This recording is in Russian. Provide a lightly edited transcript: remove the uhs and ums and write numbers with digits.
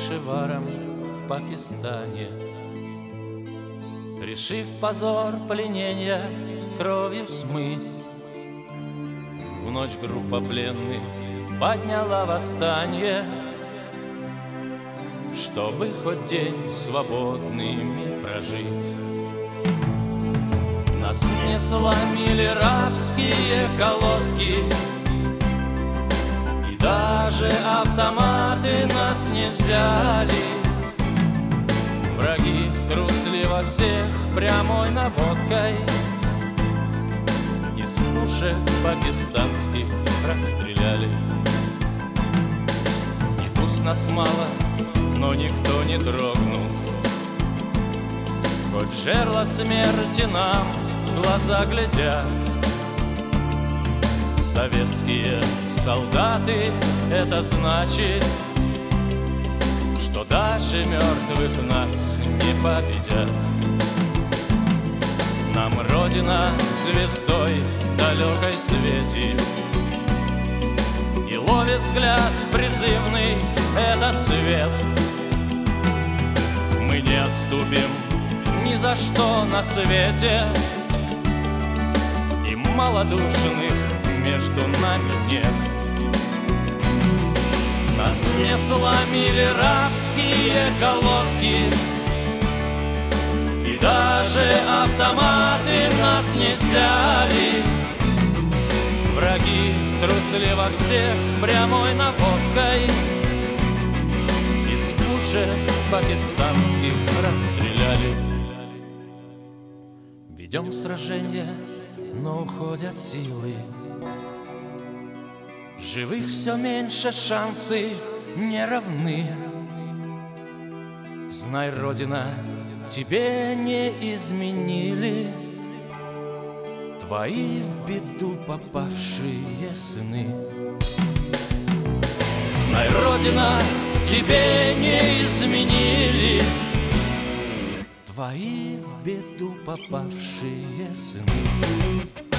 пешеваром в Пакистане, решив позор пленения кровью смыть. В ночь группа пленных подняла восстание, чтобы хоть день свободными прожить. Нас не сломили рабские колодки, и даже автоматы нас не взяли. Враги трусливо всех прямой наводкой из пушек пакистанских расстреляли. И пусть нас мало, но никто не дрогнул, хоть в жерло смерти нам глаза глядят. Советские солдаты, это значит, что даже мертвых нас не победят. Нам Родина звездой далекой светит, и ловит взгляд призывный этот свет. Мы не отступим ни за что на свете, и малодушных между нами нет. Нас не сломили рабские колодки, и даже автоматы нас не взяли. Враги трусливо всех прямой наводкой из пушек пакистанских расстреляли. Ведем сражение, но уходят силы, живых все меньше, шансы не равны. Знай, Родина, тебе не изменили твои в беду попавшие сыны. Знай, Родина, тебе не изменили твои в беду попавшие сыны.